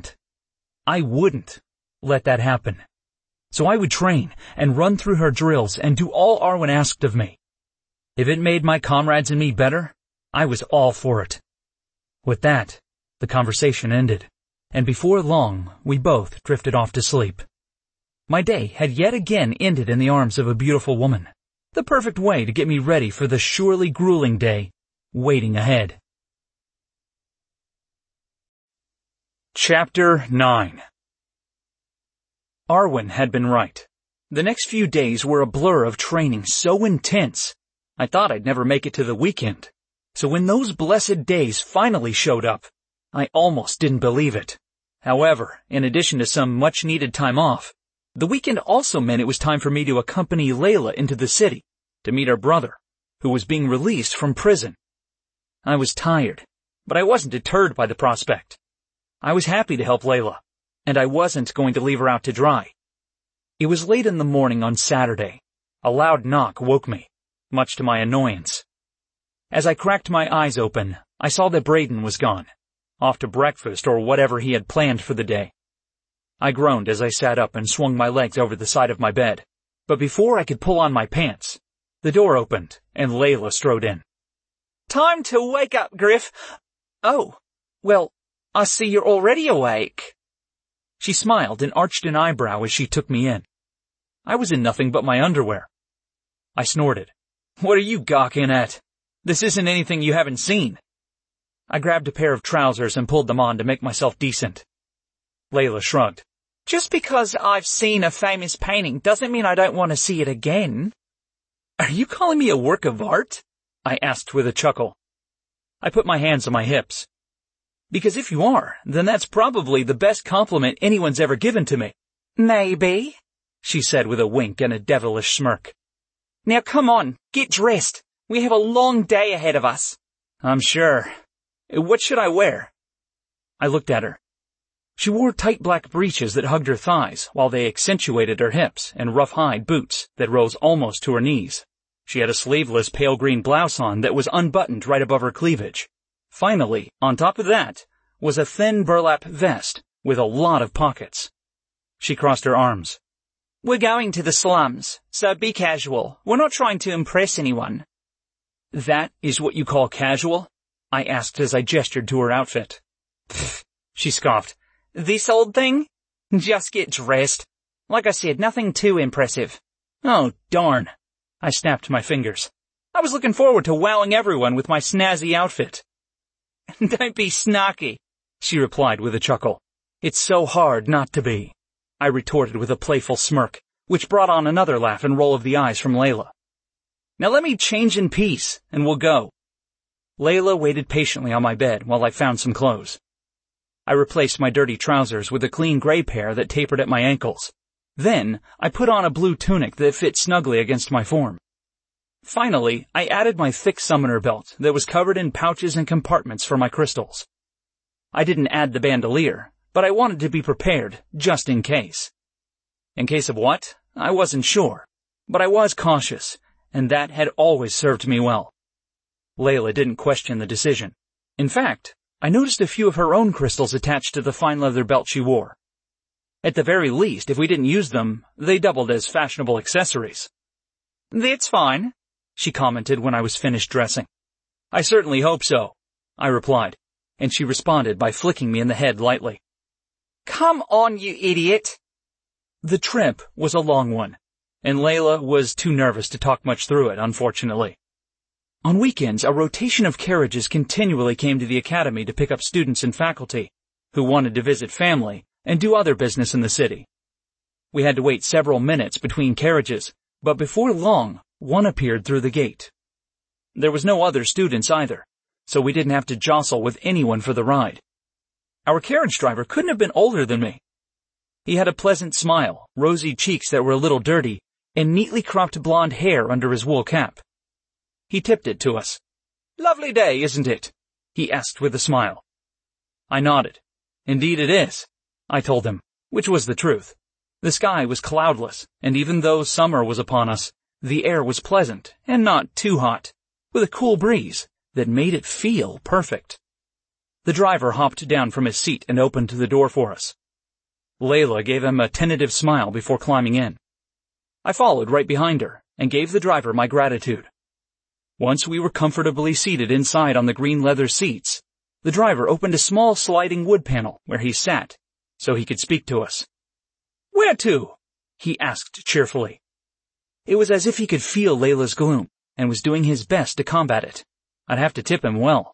wouldn't let that happen. So I would train and run through her drills and do all Arwen asked of me. If it made my comrades and me better, I was all for it. With that, the conversation ended, and before long, we both drifted off to sleep. My day had yet again ended in the arms of a beautiful woman, the perfect way to get me ready for the surely grueling day waiting ahead. Chapter 9. Arwen had been right. The next few days were a blur of training so intense, I thought I'd never make it to the weekend. So when those blessed days finally showed up, I almost didn't believe it. However, in addition to some much-needed time off, the weekend also meant it was time for me to accompany Layla into the city to meet her brother, who was being released from prison. I was tired, but I wasn't deterred by the prospect. I was happy to help Layla, and I wasn't going to leave her out to dry. It was late in the morning on Saturday. A loud knock woke me, much to my annoyance. As I cracked my eyes open, I saw that Braden was gone, off to breakfast or whatever he had planned for the day. I groaned as I sat up and swung my legs over the side of my bed, but before I could pull on my pants, the door opened and Layla strode in. Time to wake up, Griff. Oh, well, I see you're already awake. She smiled and arched an eyebrow as she took me in. I was in nothing but my underwear. I snorted. What are you gawking at? This isn't anything you haven't seen. I grabbed a pair of trousers and pulled them on to make myself decent. Layla shrugged. Just because I've seen a famous painting doesn't mean I don't want to see it again. Are you calling me a work of art? I asked with a chuckle. I put my hands on my hips. Because if you are, then that's probably the best compliment anyone's ever given to me. Maybe, she said with a wink and a devilish smirk. Now come on, get dressed. We have a long day ahead of us. I'm sure. What should I wear? I looked at her. She wore tight black breeches that hugged her thighs while they accentuated her hips and rough hide boots that rose almost to her knees. She had a sleeveless pale green blouse on that was unbuttoned right above her cleavage. Finally, on top of that, was a thin burlap vest with a lot of pockets. She crossed her arms. We're going to the slums, so be casual. We're not trying to impress anyone. That is what you call casual? I asked as I gestured to her outfit. Pfft, she scoffed. This old thing? Just get dressed. Like I said, nothing too impressive. Oh, darn. I snapped my fingers. I was looking forward to wowing everyone with my snazzy outfit. Don't be snarky, she replied with a chuckle. It's so hard not to be. I retorted with a playful smirk, which brought on another laugh and roll of the eyes from Layla. Now let me change in peace, and we'll go. Layla waited patiently on my bed while I found some clothes. I replaced my dirty trousers with a clean gray pair that tapered at my ankles. Then, I put on a blue tunic that fit snugly against my form. Finally, I added my thick summoner belt that was covered in pouches and compartments for my crystals. I didn't add the bandolier, but I wanted to be prepared, just in case. In case of what? I wasn't sure, but I was cautious, and that had always served me well. Layla didn't question the decision. In fact, I noticed a few of her own crystals attached to the fine leather belt she wore. At the very least, if we didn't use them, they doubled as fashionable accessories. "That's fine," she commented when I was finished dressing. "I certainly hope so," I replied, and she responded by flicking me in the head lightly. "Come on, you idiot." The trip was a long one, and Layla was too nervous to talk much through it, unfortunately. On weekends, a rotation of carriages continually came to the academy to pick up students and faculty who wanted to visit family and do other business in the city. We had to wait several minutes between carriages, but before long, one appeared through the gate. There was no other students either, so we didn't have to jostle with anyone for the ride. Our carriage driver couldn't have been older than me. He had a pleasant smile, rosy cheeks that were a little dirty, and neatly cropped blonde hair under his wool cap. He tipped it to us. "Lovely day, isn't it?" he asked with a smile. I nodded. "Indeed it is," I told him, which was the truth. The sky was cloudless, and even though summer was upon us, the air was pleasant and not too hot, with a cool breeze that made it feel perfect. The driver hopped down from his seat and opened the door for us. Layla gave him a tentative smile before climbing in. I followed right behind her and gave the driver my gratitude. Once we were comfortably seated inside on the green leather seats, the driver opened a small sliding wood panel where he sat, so he could speak to us. "Where to?" he asked cheerfully. It was as if he could feel Layla's gloom and was doing his best to combat it. I'd have to tip him well.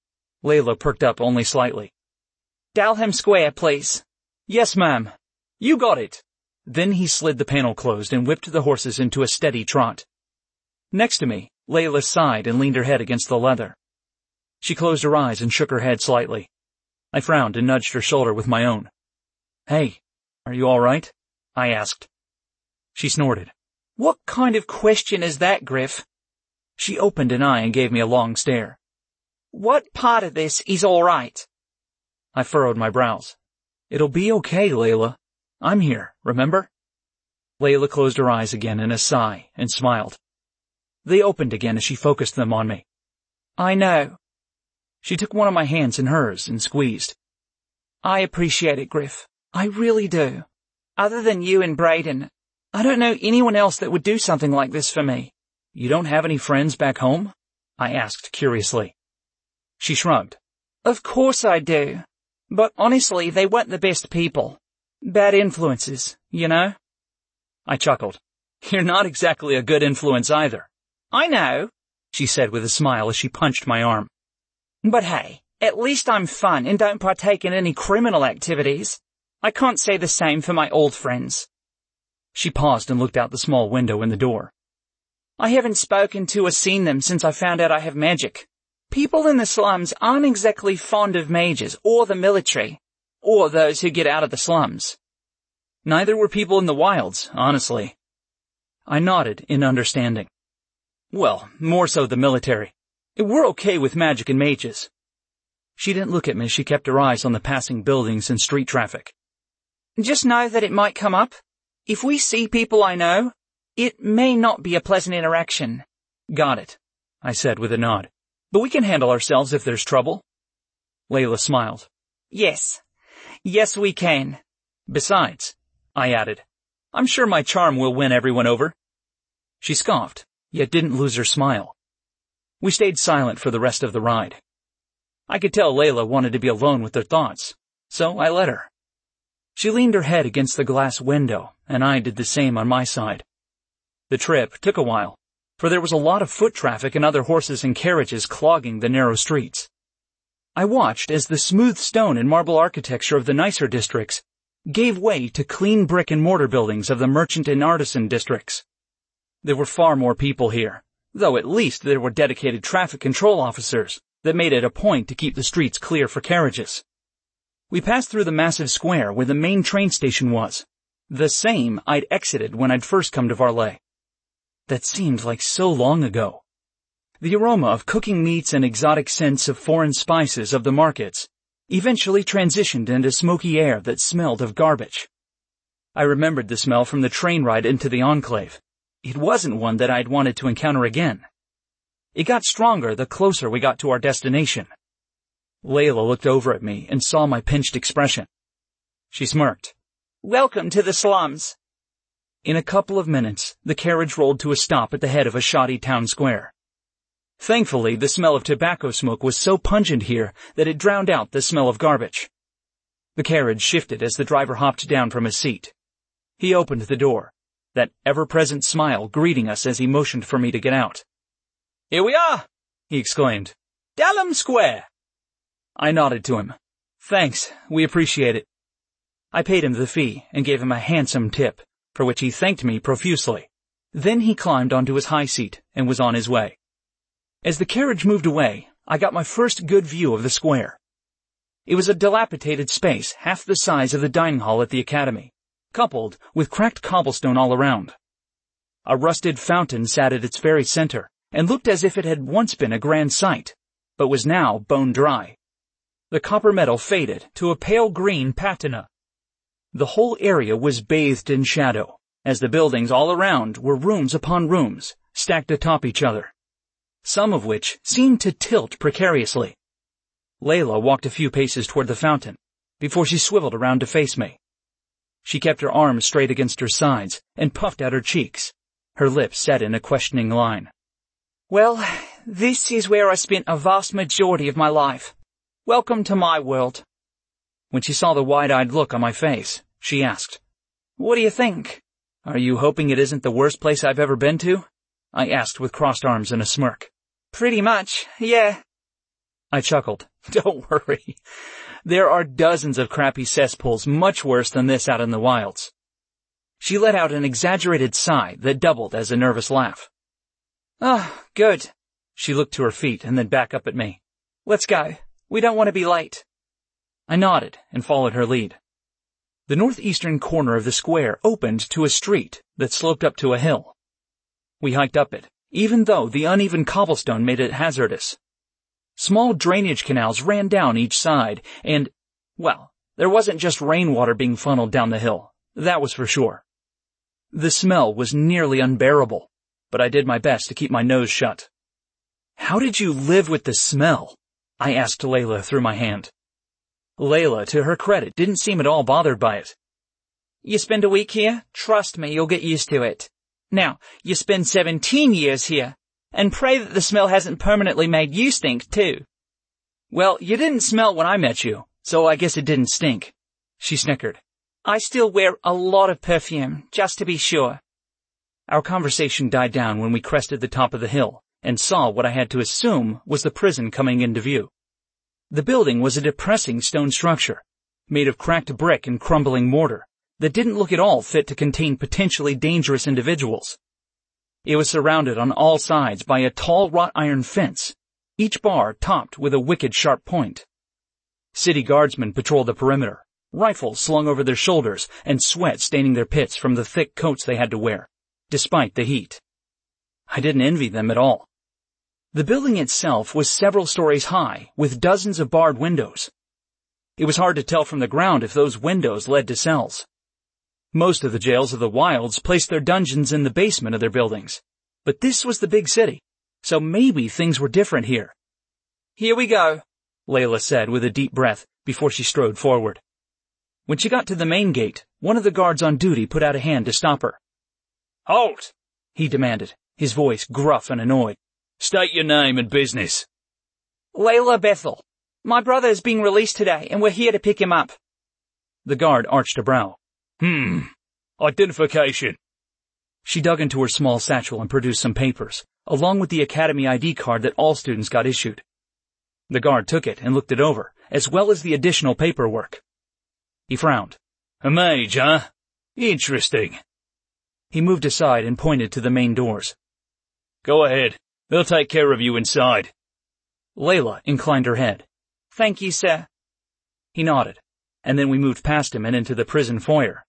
Layla perked up only slightly. "Dalham Square, please." "Yes, ma'am." "You got it." Then he slid the panel closed and whipped the horses into a steady trot. Next to me, Layla sighed and leaned her head against the leather. She closed her eyes and shook her head slightly. I frowned and nudged her shoulder with my own. "Hey, are you all right?" I asked. She snorted. "What kind of question is that, Griff?" She opened an eye and gave me a long stare. "What part of this is all right?" I furrowed my brows. "It'll be okay, Layla. I'm here, remember?" Layla closed her eyes again in a sigh and smiled. They opened again as she focused them on me. "I know." She took one of my hands in hers and squeezed. "I appreciate it, Griff. I really do. Other than you and Brayden, I don't know anyone else that would do something like this for me." "You don't have any friends back home?" I asked curiously. She shrugged. "Of course I do. But honestly, they weren't the best people. Bad influences, you know?" I chuckled. "You're not exactly a good influence either." "I know," she said with a smile as she punched my arm. "But hey, at least I'm fun and don't partake in any criminal activities. I can't say the same for my old friends." She paused and looked out the small window in the door. "I haven't spoken to or seen them since I found out I have magic. People in the slums aren't exactly fond of mages or the military, or those who get out of the slums. Neither were people in the wilds, honestly." I nodded in understanding. "Well, more so the military. We're okay with magic and mages." She didn't look at me as she kept her eyes on the passing buildings and street traffic. "Just know that it might come up. If we see people I know, it may not be a pleasant interaction." "Got it," I said with a nod. "But we can handle ourselves if there's trouble." Layla smiled. Yes, we can." "Besides," I added, "I'm sure my charm will win everyone over." She scoffed, yet didn't lose her smile. We stayed silent for the rest of the ride. I could tell Layla wanted to be alone with her thoughts, so I let her. She leaned her head against the glass window, and I did the same on my side. The trip took a while, for there was a lot of foot traffic and other horses and carriages clogging the narrow streets. I watched as the smooth stone and marble architecture of the nicer districts gave way to clean brick and mortar buildings of the merchant and artisan districts. There were far more people here, though at least there were dedicated traffic control officers that made it a point to keep the streets clear for carriages. We passed through the massive square where the main train station was, the same I'd exited when I'd first come to Varley. That seemed like so long ago. The aroma of cooking meats and exotic scents of foreign spices of the markets eventually transitioned into smoky air that smelled of garbage. I remembered the smell from the train ride into the enclave. It wasn't one that I'd wanted to encounter again. It got stronger the closer we got to our destination. Layla looked over at me and saw my pinched expression. She smirked. "Welcome to the slums." In a couple of minutes, the carriage rolled to a stop at the head of a shoddy town square. Thankfully, the smell of tobacco smoke was so pungent here that it drowned out the smell of garbage. The carriage shifted as the driver hopped down from his seat. He opened the door, that ever-present smile greeting us as he motioned for me to get out. "Here we are," he exclaimed. "Dalham Square." I nodded to him. "Thanks, we appreciate it." I paid him the fee and gave him a handsome tip, for which he thanked me profusely. Then he climbed onto his high seat and was on his way. As the carriage moved away, I got my first good view of the square. It was a dilapidated space half the size of the dining hall at the academy, coupled with cracked cobblestone all around. A rusted fountain sat at its very center and looked as if it had once been a grand sight, but was now bone dry. The copper metal faded to a pale green patina. The whole area was bathed in shadow, as the buildings all around were rooms upon rooms, stacked atop each other, some of which seemed to tilt precariously. Layla walked a few paces toward the fountain, before she swiveled around to face me. She kept her arms straight against her sides and puffed out her cheeks, her lips set in a questioning line. "Well, this is where I spent a vast majority of my life. Welcome to my world." When she saw the wide-eyed look on my face, she asked, "What do you think?" "Are you hoping it isn't the worst place I've ever been to?" I asked with crossed arms and a smirk. "Pretty much, yeah." I chuckled. "Don't worry. There are dozens of crappy cesspools much worse than this out in the wilds." She let out an exaggerated sigh that doubled as a nervous laugh. "Oh, good." She looked to her feet and then back up at me. "Let's go. We don't want to be late." I nodded and followed her lead. The northeastern corner of the square opened to a street that sloped up to a hill. We hiked up it, even though the uneven cobblestone made it hazardous. Small drainage canals ran down each side, and, well, there wasn't just rainwater being funneled down the hill, that was for sure. The smell was nearly unbearable, but I did my best to keep my nose shut. "How did you live with the smell?" I asked Layla through my hand. Layla, to her credit, didn't seem at all bothered by it. "You spend a week here? Trust me, you'll get used to it. Now, you spend 17 years here, and pray that the smell hasn't permanently made you stink, too." "Well, you didn't smell when I met you, so I guess it didn't stink." She snickered. "I still wear a lot of perfume, just to be sure." Our conversation died down when we crested the top of the hill and saw what I had to assume was the prison coming into view. The building was a depressing stone structure, made of cracked brick and crumbling mortar, that didn't look at all fit to contain potentially dangerous individuals. It was surrounded on all sides by a tall wrought iron fence, each bar topped with a wicked sharp point. City guardsmen patrolled the perimeter, rifles slung over their shoulders and sweat staining their pits from the thick coats they had to wear, despite the heat. I didn't envy them at all. The building itself was several stories high, with dozens of barred windows. It was hard to tell from the ground if those windows led to cells. Most of the jails of the wilds placed their dungeons in the basement of their buildings, but this was the big city, so maybe things were different here. "Here we go," Layla said with a deep breath before she strode forward. When she got to the main gate, one of the guards on duty put out a hand to stop her. "Halt!" he demanded, his voice gruff and annoyed. "State your name and business." "Layla Bethel. My brother is being released today, and we're here to pick him up." The guard arched a brow. Identification." She dug into her small satchel and produced some papers, along with the Academy ID card that all students got issued. The guard took it and looked it over, as well as the additional paperwork. He frowned. A mage, huh? Interesting. He moved aside and pointed to the main doors. Go ahead. They'll take care of you inside. Layla inclined her head. Thank you, sir. He nodded, and then we moved past him and into the prison foyer.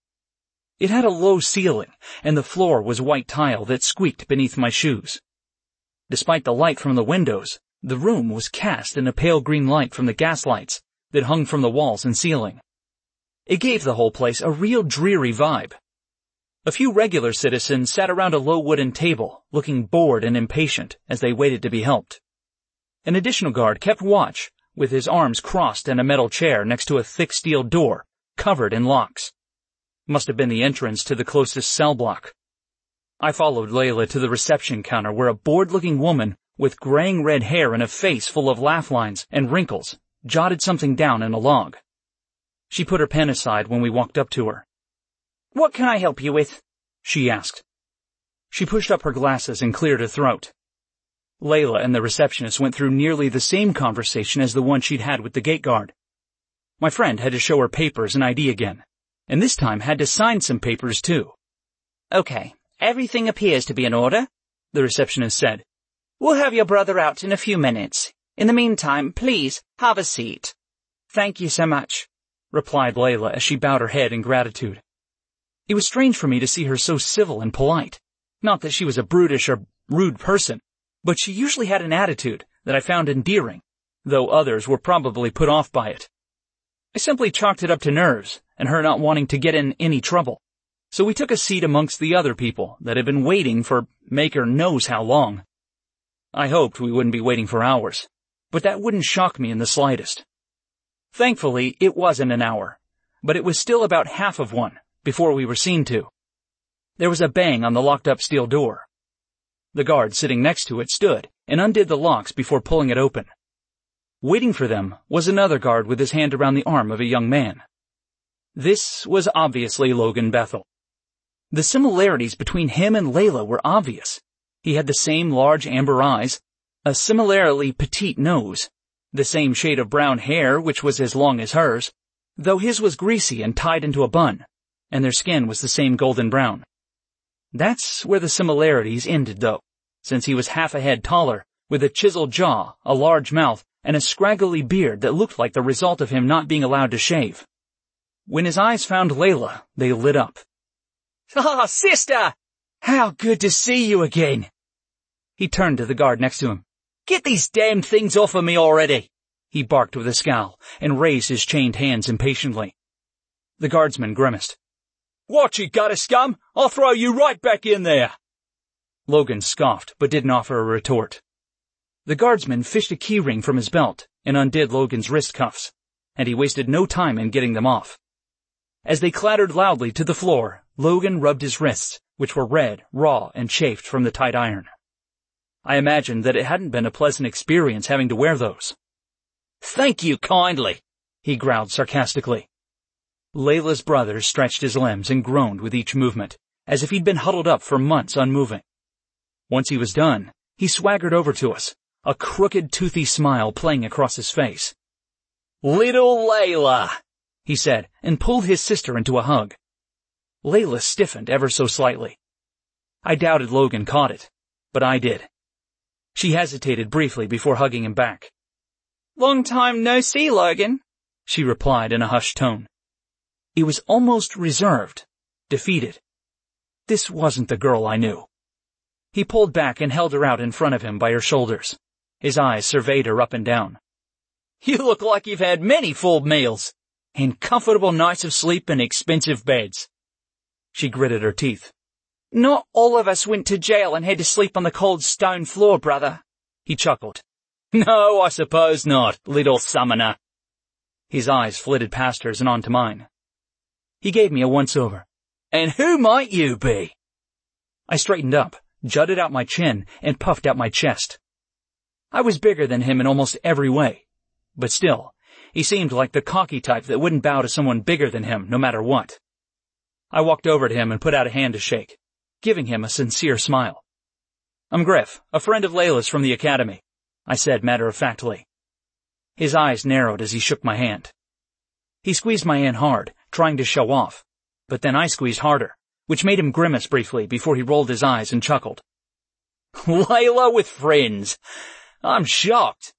It had a low ceiling, and the floor was white tile that squeaked beneath my shoes. Despite the light from the windows, the room was cast in a pale green light from the gas lights that hung from the walls and ceiling. It gave the whole place a real dreary vibe. A few regular citizens sat around a low wooden table, looking bored and impatient as they waited to be helped. An additional guard kept watch, with his arms crossed in a metal chair next to a thick steel door, covered in locks. Must have been the entrance to the closest cell block. I followed Layla to the reception counter where a bored-looking woman with graying red hair and a face full of laugh lines and wrinkles jotted something down in a log. She put her pen aside when we walked up to her. What can I help you with? She asked. She pushed up her glasses and cleared her throat. Layla and the receptionist went through nearly the same conversation as the one she'd had with the gate guard. My friend had to show her papers and ID again, and this time had to sign some papers too. Okay, everything appears to be in order, the receptionist said. We'll have your brother out in a few minutes. In the meantime, please have a seat. Thank you so much, replied Layla as she bowed her head in gratitude. It was strange for me to see her so civil and polite. Not that she was a brutish or rude person, but she usually had an attitude that I found endearing, though others were probably put off by it. I simply chalked it up to nerves and her not wanting to get in any trouble. So we took a seat amongst the other people that had been waiting for maker knows how long. I hoped we wouldn't be waiting for hours, but that wouldn't shock me in the slightest. Thankfully, it wasn't an hour, but it was still about half of one before we were seen to. There was a bang on the locked-up steel door. The guard sitting next to it stood and undid the locks before pulling it open. Waiting for them was another guard with his hand around the arm of a young man. This was obviously Logan Bethel. The similarities between him and Layla were obvious. He had the same large amber eyes, a similarly petite nose, the same shade of brown hair which was as long as hers, though his was greasy and tied into a bun, and their skin was the same golden brown. That's where the similarities ended, though, since he was half a head taller, with a chiseled jaw, a large mouth, and a scraggly beard that looked like the result of him not being allowed to shave. When his eyes found Layla, they lit up. "Ah, sister! How good to see you again!" He turned to the guard next to him. "Get these damned things off of me already!" He barked with a scowl and raised his chained hands impatiently. The guardsman grimaced. "What, you gutter scum? I'll throw you right back in there!" Logan scoffed, but didn't offer a retort. The guardsman fished a key ring from his belt and undid Logan's wrist cuffs, and he wasted no time in getting them off. As they clattered loudly to the floor, Logan rubbed his wrists, which were red, raw, and chafed from the tight iron. I imagined that it hadn't been a pleasant experience having to wear those. "Thank you kindly," he growled sarcastically. Layla's brother stretched his limbs and groaned with each movement, as if he'd been huddled up for months unmoving. Once he was done, he swaggered over to us, a crooked, toothy smile playing across his face. "Little Layla," he said, and pulled his sister into a hug. Layla stiffened ever so slightly. I doubted Logan caught it, but I did. She hesitated briefly before hugging him back. "Long time no see, Logan," she replied in a hushed tone. It was almost reserved, defeated. This wasn't the girl I knew. He pulled back and held her out in front of him by her shoulders. His eyes surveyed her up and down. "You look like you've had many full meals, and comfortable nights of sleep in expensive beds." She gritted her teeth. "Not all of us went to jail and had to sleep on the cold stone floor, brother," he chuckled. "No, I suppose not, little summoner." His eyes flitted past hers and onto mine. He gave me a once-over. "And who might you be?" I straightened up, jutted out my chin, and puffed out my chest. I was bigger than him in almost every way, but still, he seemed like the cocky type that wouldn't bow to someone bigger than him no matter what. I walked over to him and put out a hand to shake, giving him a sincere smile. "I'm Griff, a friend of Layla's from the academy," I said matter-of-factly. His eyes narrowed as he shook my hand. He squeezed my hand hard, trying to show off, but then I squeezed harder, which made him grimace briefly before he rolled his eyes and chuckled. Layla with friends? I'm shocked.